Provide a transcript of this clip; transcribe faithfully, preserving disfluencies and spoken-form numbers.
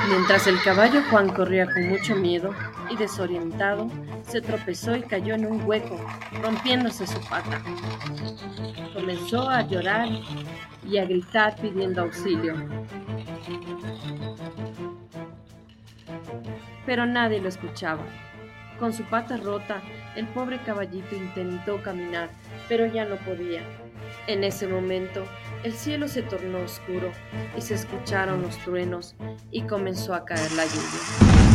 Mientras el caballo Juan corría con mucho miedo y desorientado, se tropezó y cayó en un hueco, rompiéndose su pata. Comenzó a llorar y a gritar pidiendo auxilio, pero nadie lo escuchaba. Con su pata rota, el pobre caballito intentó caminar, pero ya no podía. En ese momento, el cielo se tornó oscuro y se escucharon los truenos y comenzó a caer la lluvia.